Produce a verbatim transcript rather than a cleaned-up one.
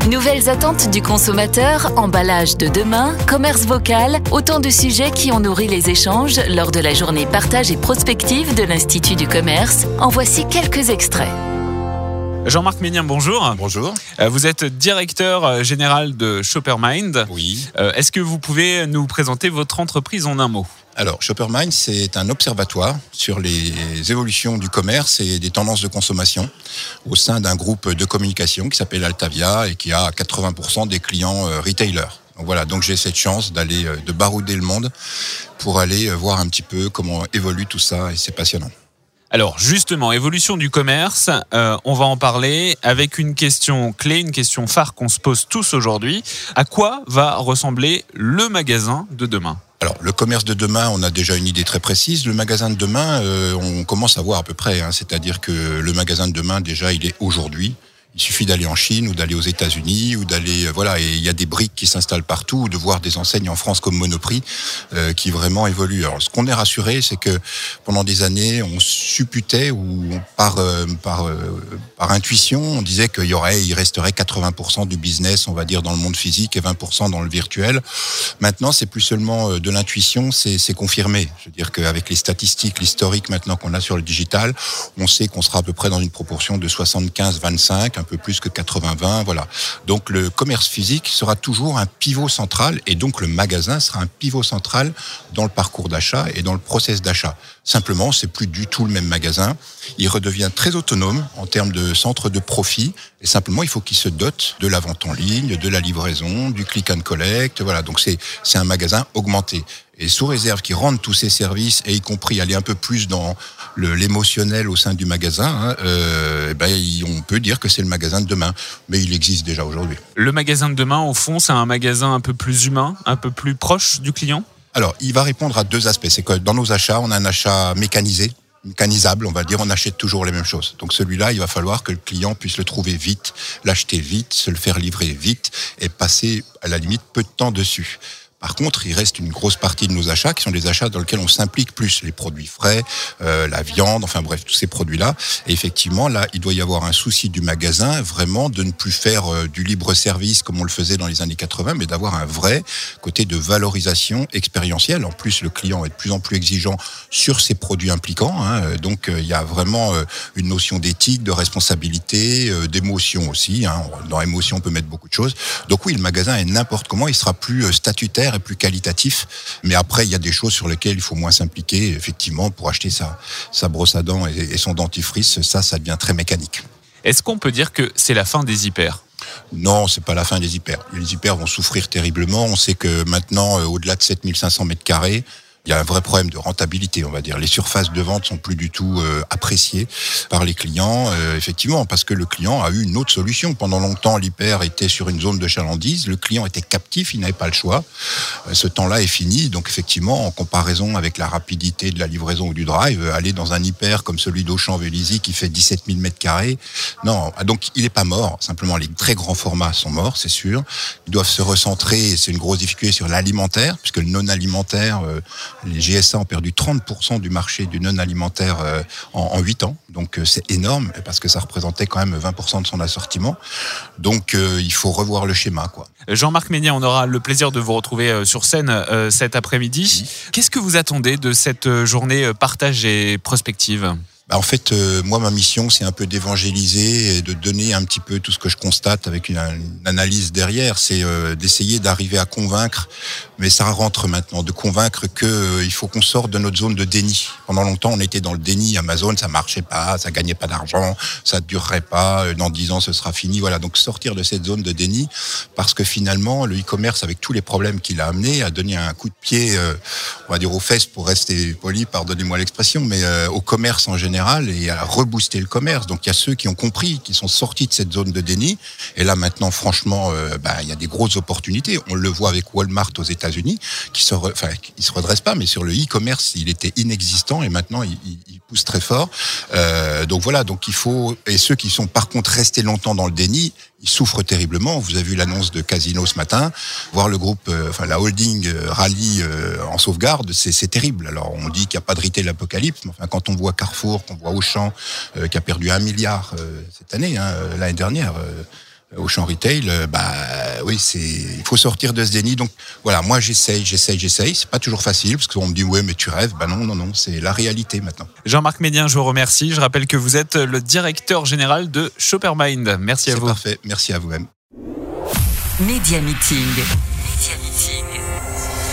Nouvelles attentes du consommateur, emballage de demain, commerce vocal, autant de sujets qui ont nourri les échanges lors de la journée partage et prospective de l'Institut du commerce. En voici quelques extraits. Jean-Marc Ménien, bonjour. Bonjour. Vous êtes directeur général de Shoppermind. Oui. Est-ce que vous pouvez nous présenter votre entreprise en un mot ? Alors, Shoppermind, c'est un observatoire sur les évolutions du commerce et des tendances de consommation au sein d'un groupe de communication qui s'appelle Altavia et qui a quatre-vingts pour cent des clients euh, retailers. Donc voilà, donc j'ai cette chance d'aller, euh, de barouder le monde pour aller euh, voir un petit peu comment évolue tout ça et c'est passionnant. Alors justement, évolution du commerce, euh, on va en parler avec une question clé, une question phare qu'on se pose tous aujourd'hui. À quoi va ressembler le magasin de demain ? Alors, le commerce de demain, on a déjà une idée très précise. Le magasin de demain, euh, on commence à voir à peu près. Hein, c'est-à-dire que le magasin de demain, déjà, il est aujourd'hui. Il suffit d'aller en Chine ou d'aller aux États-Unis ou d'aller, voilà, et il y a des briques qui s'installent partout, ou de voir des enseignes en France comme Monoprix euh, qui vraiment évoluent. Alors, ce qu'on est rassuré, c'est que pendant des années, on supputait ou par euh, par euh, par intuition, on disait qu'il y aurait, il resterait quatre-vingts pour cent du business, on va dire, dans le monde physique et vingt pour cent dans le virtuel. Maintenant, c'est plus seulement de l'intuition, c'est c'est confirmé. Je veux dire qu'avec les statistiques, l'historique maintenant qu'on a sur le digital, on sait qu'on sera à peu près dans une proportion de soixante-quinze vingt-cinq, un peu plus que quatre-vingts vingt, voilà. Donc le commerce physique sera toujours un pivot central et donc le magasin sera un pivot central dans le parcours d'achat et dans le process d'achat. Simplement, c'est plus du tout le même magasin. Il redevient très autonome en termes de centre de profit et simplement il faut qu'il se dote de la vente en ligne, de la livraison, du click and collect, voilà. Donc c'est c'est un magasin augmenté. Et sous réserve qu'ils rendent tous ces services, et y compris aller un peu plus dans le, l'émotionnel au sein du magasin, hein, euh, ben, on peut dire que c'est le magasin de demain. Mais il existe déjà aujourd'hui. Le magasin de demain, au fond, c'est un magasin un peu plus humain, un peu plus proche du client ? Alors, il va répondre à deux aspects. C'est que dans nos achats, on a un achat mécanisé, mécanisable, on va dire, on achète toujours les mêmes choses. Donc celui-là, il va falloir que le client puisse le trouver vite, l'acheter vite, se le faire livrer vite et passer, à la limite, peu de temps dessus. Par contre, il reste une grosse partie de nos achats qui sont des achats dans lesquels on s'implique plus. Les produits frais, euh, la viande, enfin bref, tous ces produits-là. Et effectivement, là, il doit y avoir un souci du magasin, vraiment, de ne plus faire euh, du libre-service comme on le faisait dans les années quatre-vingts, mais d'avoir un vrai côté de valorisation expérientielle. En plus, le client est de plus en plus exigeant sur ses produits impliquants. Hein. Donc, euh, il y a vraiment euh, une notion d'éthique, de responsabilité, euh, d'émotion aussi. Hein. Dans émotion, on peut mettre beaucoup de choses. Donc oui, le magasin est n'importe comment. Il sera plus euh, statutaire et plus qualitatif, mais après il y a des choses sur lesquelles il faut moins s'impliquer, effectivement, pour acheter sa, sa brosse à dents et, et son dentifrice, ça, ça devient très mécanique. Est-ce qu'on peut dire que c'est la fin des hyper ? Non, c'est pas la fin des hyper. Les hyper vont souffrir terriblement. On sait que maintenant, euh, au-delà de sept mille cinq cents mètres carrés, il y a un vrai problème de rentabilité, on va dire. Les surfaces de vente sont plus du tout euh, appréciées par les clients, euh, effectivement, parce que le client a eu une autre solution. Pendant longtemps, l'hyper était sur une zone de chalandise, le client était captif, il n'avait pas le choix. Euh, ce temps-là est fini, donc effectivement, en comparaison avec la rapidité de la livraison ou du drive, euh, aller dans un hyper comme celui d'Auchan-Vélizy qui fait dix-sept mille mètres carrés, non, donc il n'est pas mort. Simplement, les très grands formats sont morts, c'est sûr. Ils doivent se recentrer, et c'est une grosse difficulté, sur l'alimentaire, puisque le non-alimentaire... Euh, les G S A ont perdu trente pour cent du marché du non-alimentaire euh, en, en huit ans. Donc euh, c'est énorme parce que ça représentait quand même vingt pour cent de son assortiment. Donc euh, il faut revoir le schéma, quoi. Jean-Marc Ménien, on aura le plaisir de vous retrouver sur scène euh, cet après-midi. Mmh. Qu'est-ce que vous attendez de cette journée partage et prospective ? Bah en fait, euh, moi, ma mission, c'est un peu d'évangéliser et de donner un petit peu tout ce que je constate avec une, une analyse derrière. C'est euh, d'essayer d'arriver à convaincre, mais ça rentre maintenant, de convaincre que euh, il faut qu'on sorte de notre zone de déni. Pendant longtemps, on était dans le déni. Amazon, ça marchait pas, ça gagnait pas d'argent, ça durerait pas. Dans dix ans, ce sera fini. Voilà. Donc sortir de cette zone de déni, parce que finalement, le e-commerce, avec tous les problèmes qu'il a amenés, a donné un coup de pied, euh, on va dire aux fesses, pour rester poli, pardonnez-moi l'expression, mais euh, au commerce en général. Et à rebooster le commerce. Donc il y a ceux qui ont compris, qui sont sortis de cette zone de déni. Et là maintenant, franchement, euh, bah, il y a des grosses opportunités. On le voit avec Walmart aux États-Unis, qui se, re... enfin, il se redresse pas, mais sur le e-commerce, il était inexistant et maintenant il, il, il pousse très fort. Euh, donc voilà, donc il faut. Et ceux qui sont par contre restés longtemps dans le déni, ils souffrent terriblement. Vous avez vu l'annonce de Casino ce matin, voir le groupe, euh, enfin la holding euh, rallye euh, en sauvegarde, c'est, c'est terrible. Alors on dit qu'il n'y a pas de retail l'apocalypse, mais enfin quand on voit Carrefour, qu'on voit Auchan euh, qui a perdu un milliard euh, cette année, hein, l'année dernière. Euh, au champ retail, bah oui, c'est, il faut sortir de ce déni. Donc voilà, moi j'essaye, j'essaye, j'essaye. C'est pas toujours facile parce qu'on me dit ouais, mais tu rêves. Bah non, non, non, c'est la réalité maintenant. Jean-Marc Médien, je vous remercie. Je rappelle que vous êtes le directeur général de Shoppermind. Merci à c'est vous. Parfait, merci à vous-même. Média Meeting. Média Meeting.